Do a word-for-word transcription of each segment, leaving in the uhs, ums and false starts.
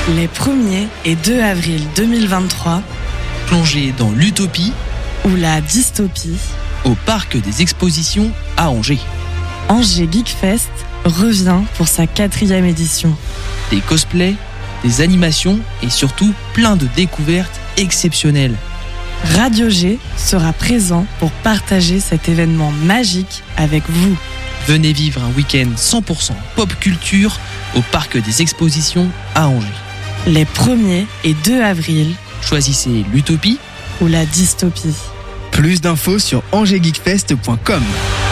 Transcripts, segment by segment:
Les premier et deux avril deux mille vingt-trois, plongez dans l'utopie ou la dystopie au Parc des Expositions à Angers. Angers Geek Fest revient pour sa quatrième édition. Des cosplays, des animations et surtout plein de découvertes exceptionnelles. Radio G sera présent pour partager cet événement magique avec vous. Venez vivre un week-end cent pour cent pop culture au Parc des Expositions à Angers. Les premier et deux avril, choisissez l'utopie ou la dystopie. Plus d'infos sur angers geek fest point com.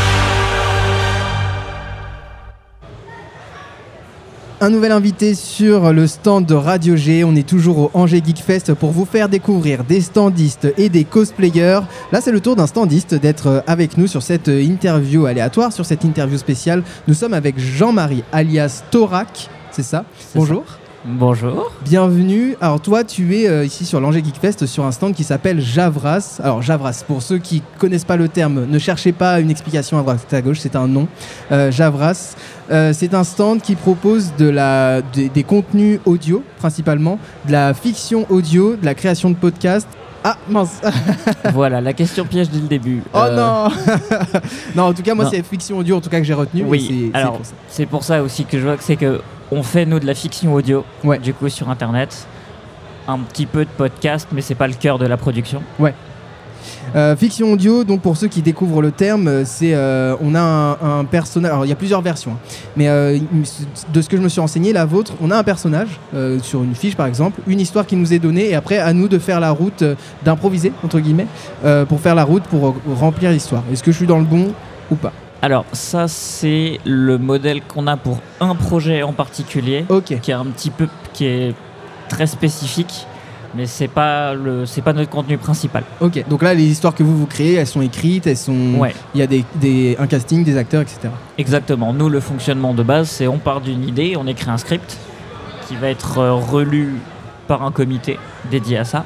Un nouvel invité sur le stand de Radio G. On est toujours au Angers Geek Fest pour vous faire découvrir des standistes et des cosplayers. Là, c'est le tour d'un standiste d'être avec nous sur cette interview aléatoire, sur cette interview spéciale. Nous sommes avec Jean-Marie, alias Thorac, c'est ça ? C'est Bonjour. Ça. Bonjour. Bienvenue. Alors toi, tu es euh, ici sur l'Angers Geek Fest sur un stand qui s'appelle Javras. Alors Javras, pour ceux qui connaissent pas le terme, ne cherchez pas une explication à droite à gauche, c'est un nom. Euh, Javras, euh, c'est un stand qui propose de la, de, des contenus audio principalement, de la fiction audio, de la création de podcasts. Ah mince. Voilà, la question piège dès le début. Oh euh... non. Non, en tout cas, moi, non. c'est fiction audio en tout cas que j'ai retenu. Oui, c'est, alors c'est pour ça. c'est pour ça aussi que je vois que c'est que on fait nous de la fiction audio, ouais. Du coup sur internet, un petit peu de podcast, mais c'est pas le cœur de la production. Ouais. Euh, fiction audio, donc pour ceux qui découvrent le terme, c'est euh, on a un, un personnage. Alors il y a plusieurs versions, hein, mais euh, de ce que je me suis renseigné, la vôtre, on a un personnage euh, sur une fiche par exemple, une histoire qui nous est donnée, et après à nous de faire la route, euh, d'improviser entre guillemets, euh, pour faire la route pour euh, remplir l'histoire. Est-ce que je suis dans le bon ou pas ? Alors ça c'est le modèle qu'on a pour un projet en particulier, okay. qui est un petit peu, qui est très spécifique. Mais c'est pas le, c'est pas notre contenu principal. Ok, donc là les histoires que vous vous créez, elles sont écrites, elles sont, ouais. Il y a des, des, un casting, des acteurs, et cetera. Exactement. Nous, le fonctionnement de base, c'est on part d'une idée, on écrit un script qui va être relu par un comité dédié à ça.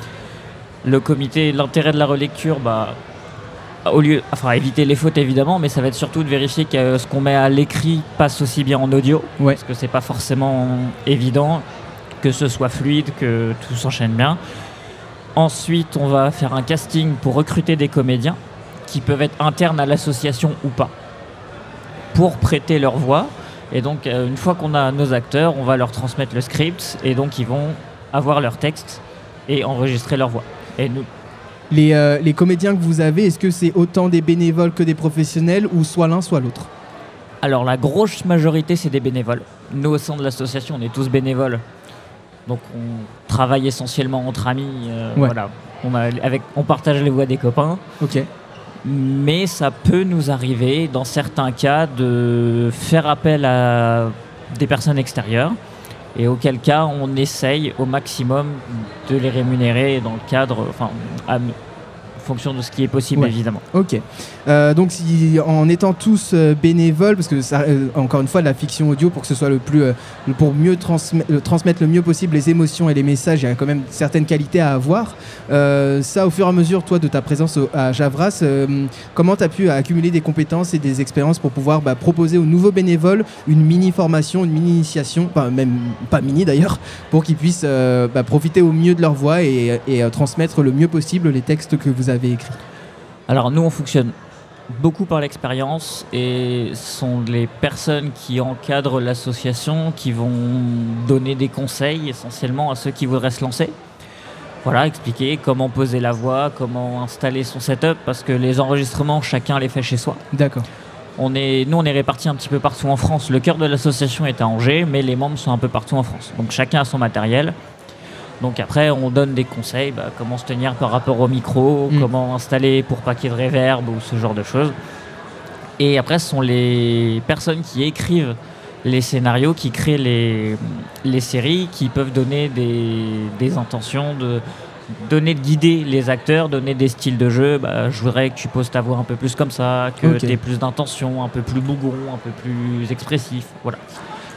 Le comité, l'intérêt de la relecture, bah, au lieu, enfin éviter les fautes évidemment, mais ça va être surtout de vérifier que ce qu'on met à l'écrit passe aussi bien en audio, ouais. Parce que c'est pas forcément évident. Que ce soit fluide, que tout s'enchaîne bien. Ensuite, on va faire un casting pour recruter des comédiens qui peuvent être internes à l'association ou pas, pour prêter leur voix. Et donc, une fois qu'on a nos acteurs, on va leur transmettre le script et donc ils vont avoir leur texte et enregistrer leur voix. Et nous... les, euh, les comédiens que vous avez, est-ce que c'est autant des bénévoles que des professionnels ou soit l'un, soit l'autre ? Alors, la grosse majorité, c'est des bénévoles. Nous, au sein de l'association, on est tous bénévoles. Donc on travaille essentiellement entre amis, euh, ouais. Voilà. On, a, avec, on partage les voix des copains. Ok. Mais ça peut nous arriver, dans certains cas, de faire appel à des personnes extérieures. Et auquel cas, on essaye au maximum de les rémunérer dans le cadre, enfin, à, en fonction de ce qui est possible, ouais. Évidemment. Ok. Euh, donc, si, en étant tous euh, bénévoles, parce que ça, euh, encore une fois, la fiction audio, pour que ce soit le plus, euh, pour mieux transmet, euh, transmettre le mieux possible les émotions et les messages, il y a quand même certaines qualités à avoir. Euh, ça, au fur et à mesure, toi, de ta présence au, à Javras, euh, comment tu as pu accumuler des compétences et des expériences pour pouvoir bah, proposer aux nouveaux bénévoles une mini formation, une mini initiation, enfin, même pas mini d'ailleurs, pour qu'ils puissent euh, bah, profiter au mieux de leur voix et, et euh, transmettre le mieux possible les textes que vous avez écrits. Alors nous, on fonctionne beaucoup par l'expérience et ce sont les personnes qui encadrent l'association qui vont donner des conseils essentiellement à ceux qui voudraient se lancer. Voilà, expliquer comment poser la voix, comment installer son setup, parce que les enregistrements, chacun les fait chez soi. D'accord. On est, nous, on est répartis un petit peu partout en France. Le cœur de l'association est à Angers, mais les membres sont un peu partout en France. Donc chacun a son matériel. Donc après, on donne des conseils, bah, comment se tenir par rapport au micro, mmh. Comment installer pour pas qu'il y ait de réverb ou ce genre de choses. Et après, ce sont les personnes qui écrivent les scénarios, qui créent les, les séries, qui peuvent donner des, des intentions, de donner, de guider les acteurs, donner des styles de jeu. Bah, je voudrais que tu poses ta voix un peu plus comme ça, que okay. tu aies plus d'intention, un peu plus bougon, un peu plus expressif. Voilà.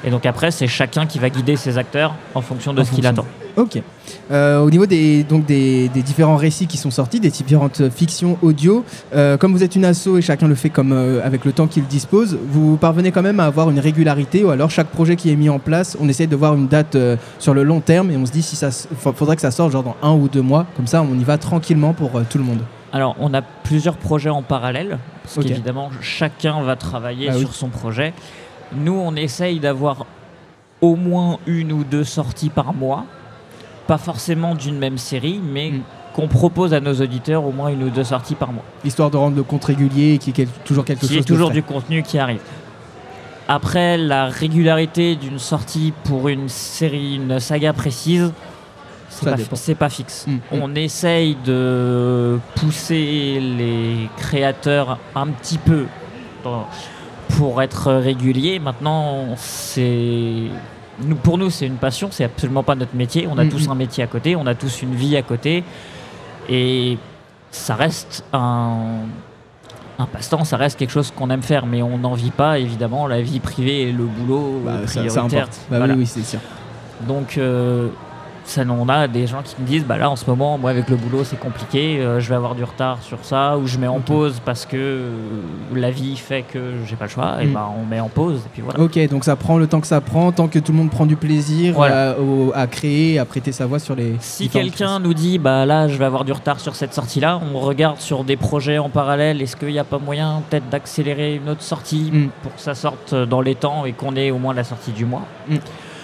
Et donc après, c'est chacun qui va guider ses acteurs en fonction de En ce qu'il fonction. attend. Ok. Euh, au niveau des, donc des, des différents récits qui sont sortis, des différentes fictions audio, euh, comme vous êtes une asso et chacun le fait comme, euh, avec le temps qu'il dispose, vous parvenez quand même à avoir une régularité, ou alors chaque projet qui est mis en place, on essaye de voir une date euh, sur le long terme et on se dit si ça s- fa- faudrait que ça sorte genre dans un ou deux mois, comme ça on y va tranquillement pour euh, tout le monde. Alors, on a plusieurs projets en parallèle, parce Ok. qu'évidemment, chacun va travailler Bah oui. sur son projet. Nous, on essaye d'avoir au moins une ou deux sorties par mois, pas forcément d'une même série, mais Mm. qu'on propose à nos auditeurs au moins une ou deux sorties par mois. Histoire de rendre le compte régulier et qu'il y ait quel- toujours quelque Qui chose est de toujours frais. du contenu qui arrive. Après, la régularité d'une sortie pour une série, une saga précise, c'est Ça pas, dépend. c'est pas fixe. Mm. On essaye de pousser les créateurs un petit peu dans- pour être réguliers. Maintenant, c'est nous, pour nous, c'est une passion, c'est absolument pas notre métier. On a Mm, tous mm. un métier à côté, on a tous une vie à côté, et ça reste un un passe-temps, ça reste quelque chose qu'on aime faire, mais on n'en vit pas, évidemment, la vie privée et le boulot Bah, ça, ça prioritaire. importe. Bah Voilà. oui, oui, c'est sûr. Donc, euh, ça, on a des gens qui me disent, bah là, en ce moment, moi, avec le boulot, c'est compliqué, euh, je vais avoir du retard sur ça, ou je mets en Ok. pause parce que euh, la vie fait que j'ai pas le choix, et Mm. bah, on met en pause, et puis voilà. Ok, donc ça prend le temps que ça prend, tant que tout le monde prend du plaisir Voilà. à, au- à créer, à prêter sa voix sur les. Si différentes quelqu'un nous dit, bah là, je vais avoir du retard sur cette sortie-là, on regarde sur des projets en parallèle, est-ce qu'il n'y a pas moyen peut-être d'accélérer une autre sortie Mm. pour que ça sorte dans les temps et qu'on ait au moins la sortie du mois. Mm.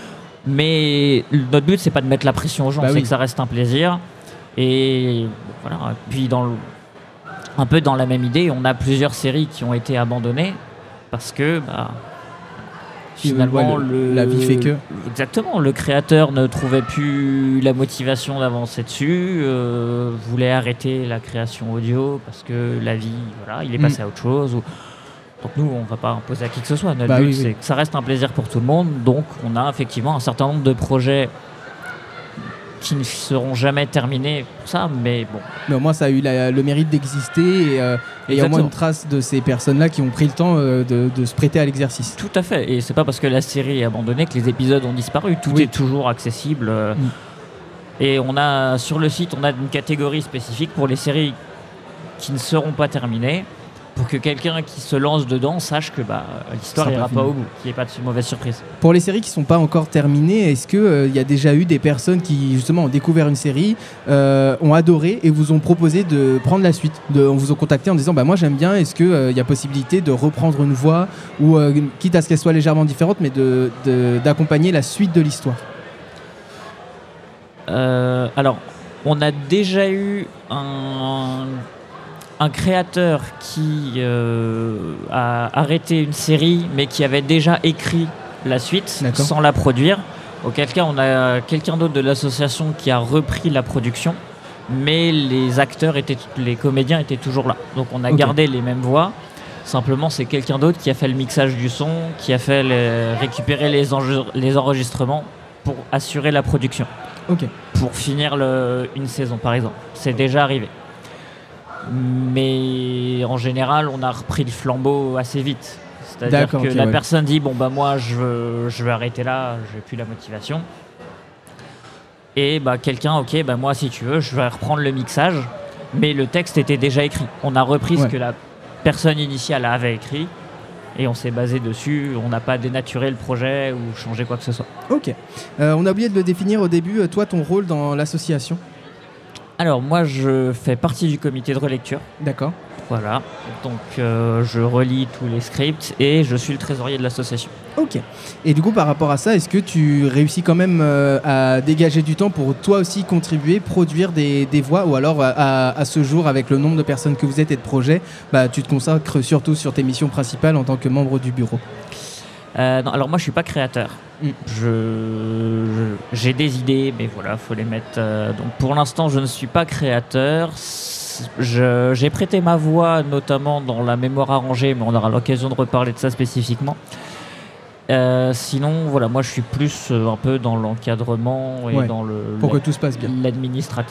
Mais notre but, c'est pas de mettre la pression aux gens, Bah c'est oui. que ça reste un plaisir. Et voilà. Puis dans le- un peu dans la même idée, on a plusieurs séries qui ont été abandonnées parce que bah, Puis, finalement ouais, le- le- la vie fait que. Exactement, le créateur ne trouvait plus la motivation d'avancer dessus, euh, voulait arrêter la création audio parce que la vie, voilà, il est Mm. passé à autre chose. ou- Donc nous, on ne va pas imposer à qui que ce soit. Notre Bah but, oui, c'est oui. que ça reste un plaisir pour tout le monde. Donc on a effectivement un certain nombre de projets qui ne seront jamais terminés pour ça, mais bon. Mais au moins, ça a eu la- le mérite d'exister et euh, et il y a au moins Exactement. une trace de ces personnes-là qui ont pris le temps euh, de, de se prêter à l'exercice. Tout à fait. Et c'est pas parce que la série est abandonnée que les épisodes ont disparu. Tout Oui. est toujours accessible. euh, Mm. Et on a sur le site, on a une catégorie spécifique pour les séries qui ne seront pas terminées, pour que quelqu'un qui se lance dedans sache que bah, l'histoire Ça sera n'ira pas pas fini. au bout, qu'il n'y ait pas de mauvaise surprise. Pour les séries qui ne sont pas encore terminées, est-ce qu'il y a déjà eu des personnes qui justement ont découvert une série, euh, ont adoré et vous ont proposé de prendre la suite de, on vous a contacté en disant bah, moi j'aime bien, est-ce qu'il y a possibilité de reprendre une voix ou euh, quitte à ce qu'elle soit légèrement différente mais de, de- d'accompagner la suite de l'histoire. Euh, alors, on a déjà eu un, un créateur qui euh, a arrêté une série, mais qui avait déjà écrit la suite D'accord. sans la produire. Auquel cas, on a quelqu'un d'autre de l'association qui a repris la production, mais les acteurs, étaient, les comédiens étaient toujours là. Donc on a Ok. gardé les mêmes voix. Simplement, c'est quelqu'un d'autre qui a fait le mixage du son, qui a fait les- récupérer les, enje- les enregistrements pour assurer la production. Ok. Pour finir le- une saison, par exemple. C'est déjà arrivé. Mais en général, on a repris le flambeau assez vite. C'est-à-dire D'accord, que ok, la ouais. personne dit bon bah moi je veux, je veux arrêter là, j'ai plus la motivation. Et bah quelqu'un ok bah moi si tu veux je vais reprendre le mixage, mais le texte était déjà écrit. On a repris Ouais. ce que la personne initiale avait écrit et on s'est basé dessus. On n'a pas dénaturé le projet ou changé quoi que ce soit. Ok. Euh, on a oublié de le définir au début, euh, toi ton rôle dans l'association. Alors moi je fais partie du comité de relecture. D'accord. Voilà, donc euh, je relis tous les scripts et je suis le trésorier de l'association. Ok. Et du coup, par rapport à ça, est-ce que tu réussis quand même euh, à dégager du temps pour toi aussi contribuer, produire des, des voix, ou alors à, à- à ce jour, avec le nombre de personnes que vous êtes et de projets, bah, tu te consacres surtout sur tes missions principales en tant que membre du bureau? Euh, non, alors moi je suis pas créateur. Mm. Je, je- j'ai des idées, mais voilà, faut les mettre. euh, donc pour l'instant, je ne suis pas créateur. S- je- j'ai prêté ma voix, notamment dans la mémoire arrangée, mais on aura l'occasion de reparler de ça spécifiquement. Euh, sinon, voilà, moi je suis plus euh, un peu dans l'encadrement et Ouais, dans le Pour que tout se passe bien. l'administratif.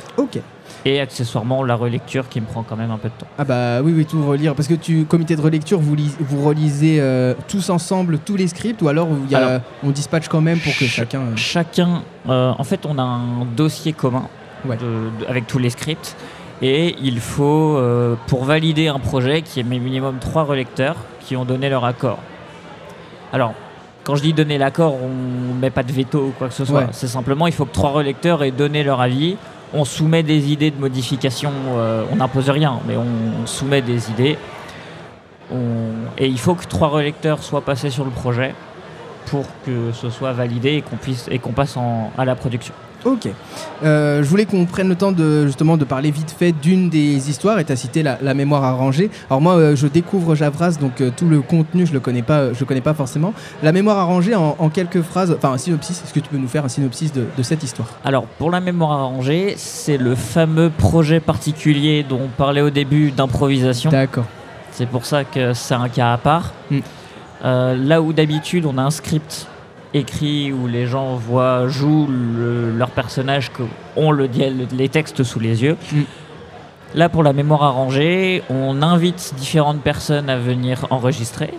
Ok. Et accessoirement, la relecture qui me prend quand même un peu de temps. Ah bah oui, oui, tout relire. Parce que tu, comité de relecture, vous, lis, vous relisez euh, tous ensemble tous les scripts ou alors, y a, alors on dispatche quand même pour que ch- chacun... Euh... Chacun... Euh, en fait, on a un dossier commun ouais. de, de, avec tous les scripts. Et il faut, euh, pour valider un projet, qu'il y ait minimum trois relecteurs qui ont donné leur accord. Alors, quand je dis donner l'accord, on ne met pas de veto ou quoi que ce soit. Ouais. C'est simplement, il faut que trois relecteurs aient donné leur avis. On soumet des idées de modification, euh, on n'impose rien, mais on, on soumet des idées. On... Et il faut que trois relecteurs soient passés sur le projet pour que ce soit validé et qu'on puisse et qu'on passe en, à la production. Ok. Euh, je voulais qu'on prenne le temps de justement de parler vite fait d'une des histoires. Et tu as cité la, la mémoire arrangée. Alors moi, euh, je découvre Javras, donc euh, tout le contenu, je le connais pas, je le connais pas forcément. La mémoire arrangée, en, en quelques phrases, enfin un synopsis. Est-ce que tu peux nous faire un synopsis de, de cette histoire ? Alors pour la mémoire arrangée, c'est le fameux projet particulier dont on parlait au début d'improvisation. D'accord. C'est pour ça que c'est un cas à part. Mm. Euh, là où d'habitude on a un script écrit où les gens voient, jouent le, leur personnage, ont le, les textes sous les yeux. Mm. Là, pour la mémoire arrangée, on invite différentes personnes à venir enregistrer.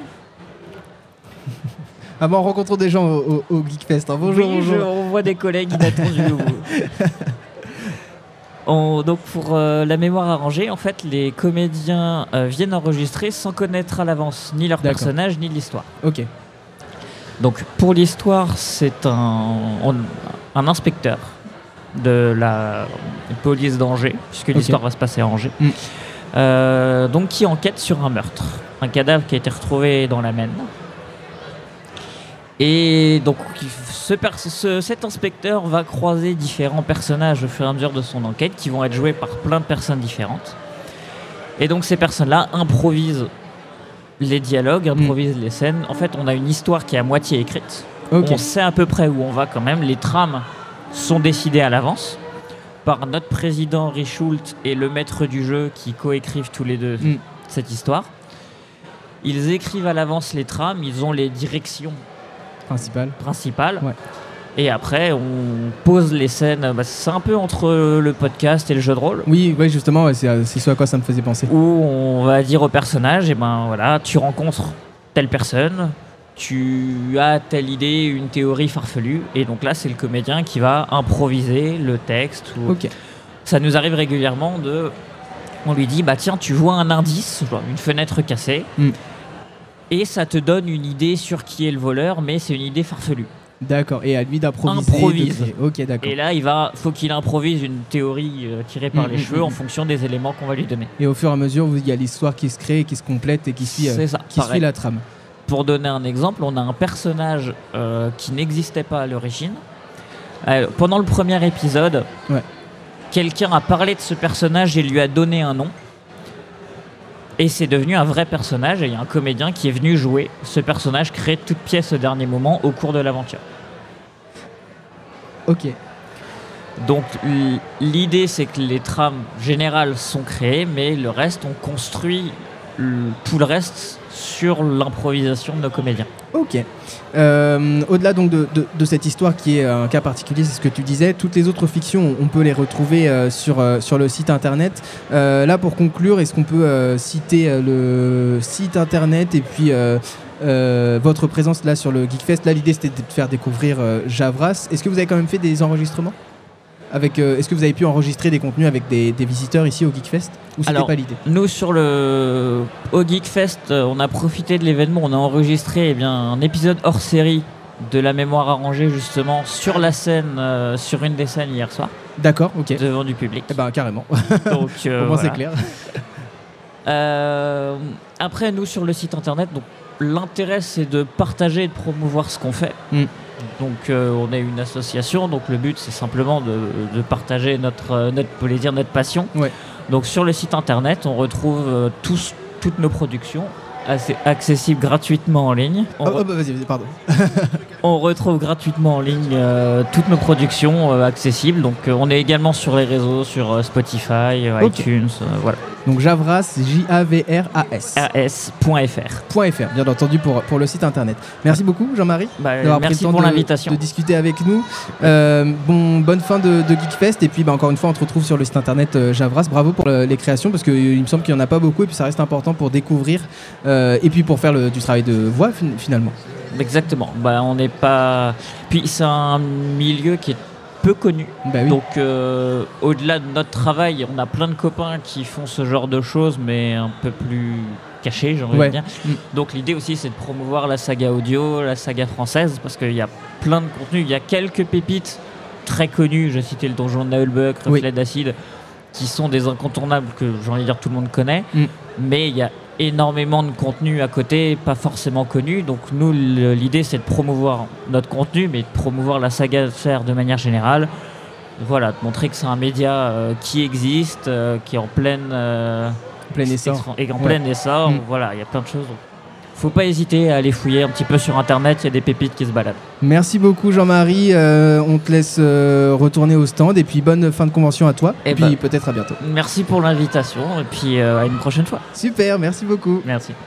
Ah bon, on rencontre des gens au, au, au Geekfest. Hein. Bonjour, oui, bonjour. Je, on voit des collègues inattendus. on, donc pour euh, la mémoire arrangée, en fait, les comédiens euh, viennent enregistrer sans connaître à l'avance ni leur D'accord. personnage ni l'histoire. Ok. Donc pour l'histoire, c'est un, un inspecteur de la police d'Angers, puisque okay. l'histoire va se passer à Angers, mm. euh, donc qui enquête sur un meurtre, un cadavre qui a été retrouvé dans la Maine. Et donc ce pers- ce, cet inspecteur va croiser différents personnages au fur et à mesure de son enquête, qui vont être joués par plein de personnes différentes. Et donc ces personnes-là improvisent les dialogues, improvisent mmh. les scènes. En fait, on a une histoire qui est à moitié écrite. Okay. On sait à peu près où on va quand même. Les trames sont décidées à l'avance par notre président Richult et le maître du jeu qui coécrivent tous les deux mmh. cette histoire. Ils écrivent à l'avance les trames, ils ont les directions principales. principales. Ouais. Et après, on pose les scènes. Bah, c'est un peu entre le podcast et le jeu de rôle. Oui, ouais, justement, ouais, c'est, c'est ce à quoi ça me faisait penser. Où on va dire au personnage, et ben voilà, tu rencontres telle personne, tu as telle idée, une théorie farfelue, et donc là, c'est le comédien qui va improviser le texte. Ou... Ok. Ça nous arrive régulièrement de, on lui dit, bah tiens, tu vois un indice, une fenêtre cassée, mm. et ça te donne une idée sur qui est le voleur, mais c'est une idée farfelue. D'accord, et à lui d'improviser. Improvise. De... Ok, d'accord. Et là, il va, faut qu'il improvise une théorie euh, tirée par mmh, les mmh, cheveux mmh. en fonction des éléments qu'on va lui donner. Et au fur et à mesure, il y a l'histoire qui se crée, qui se complète et qui suit, euh, ça, qui suit la trame. Pour donner un exemple, on a un personnage euh, qui n'existait pas à l'origine. Euh, pendant le premier épisode, ouais. quelqu'un a parlé de ce personnage et lui a donné un nom. Et c'est devenu un vrai personnage, et il y a un comédien qui est venu jouer ce personnage, créé de toutes pièces au dernier moment au cours de l'aventure. Ok. Donc l'idée, c'est que les trames générales sont créées, mais le reste, on construit le, tout le reste sur l'improvisation de nos comédiens. Ok. Euh, au-delà donc de, de, de cette histoire qui est un cas particulier, c'est ce que tu disais, toutes les autres fictions, on peut les retrouver euh, sur, euh, sur le site internet. Euh, là, pour conclure, est-ce qu'on peut euh, citer euh, le site internet et puis euh, euh, votre présence là sur le Geekfest? Là, l'idée, c'était de faire découvrir euh, Javras. Est-ce que vous avez quand même fait des enregistrements avec, euh, est-ce que vous avez pu enregistrer des contenus avec des, des visiteurs ici au Geekfest ou c'était Alors, pas l'idée? Nous, sur le au Geekfest, on a profité de l'événement, on a enregistré eh bien, un épisode hors série de la mémoire arrangée justement sur la scène, euh, sur une des scènes hier soir. D'accord, ok. Devant du public. Eh ben carrément. Donc, euh, au moins voilà. c'est clair. Euh, après, nous sur le site internet, donc l'intérêt c'est de partager et de promouvoir ce qu'on fait. Mm. Donc euh, on est une association, donc le but c'est simplement de, de partager notre, notre, pour les dire, notre passion. Ouais. Donc sur le site internet, on retrouve euh, tous, toutes nos productions assez accessibles gratuitement en ligne. On, oh, oh, bah, vas-y, vas-y, pardon. on retrouve gratuitement en ligne euh, toutes nos productions euh, accessibles. Donc euh, on est également sur les réseaux, sur euh, Spotify, euh, okay. iTunes, euh, voilà. Donc Javras, J A V R A S. R S point F R. Point .fr, bien entendu, pour, pour le site internet. Merci beaucoup, Jean-Marie, Bah, d'avoir pris le merci temps pour de, l'invitation. de discuter avec nous. Euh, bon, bonne fin de, de Geekfest. Et puis, bah, encore une fois, on te retrouve sur le site internet euh, Javras. Bravo pour le- les créations, parce qu'il me semble qu'il n'y en a pas beaucoup. Et puis, ça reste important pour découvrir euh, et puis pour faire le- du travail de voix, fin- finalement. Exactement. Bah, on n'est pas. Puis c'est un milieu qui est peu connu. Bah oui. Donc, euh, au-delà de notre travail, on a plein de copains qui font ce genre de choses, mais un peu plus cachés, j'ai envie Ouais. de dire. Mm. Donc, l'idée aussi, c'est de promouvoir la saga audio, la saga française, parce qu'il y a plein de contenus. Il y a quelques pépites très connues. J'ai cité le Donjon de Naheulbeuk, Reflet Oui. d'Acide, qui sont des incontournables que, j'ai envie de dire, tout le monde connaît. Mm. Mais il y a énormément de contenu à côté, pas forcément connu. Donc nous, le- l'idée, c'est de promouvoir notre contenu, mais de promouvoir la saga Sphère de manière générale. Voilà, de montrer que c'est un média euh, qui existe, euh, qui est en pleine, euh, Plein essor. extra- et en Ouais. plein essor. Mm. Voilà, il y a plein de choses. Donc, faut pas hésiter à aller fouiller un petit peu sur Internet. Il y a des pépites qui se baladent. Merci beaucoup, Jean-Marie. Euh, on te laisse euh, retourner au stand. Et puis, bonne fin de convention à toi. Et, Et puis, bah. peut-être à bientôt. Merci pour l'invitation et puis euh, à une prochaine fois. Super, merci beaucoup. Merci.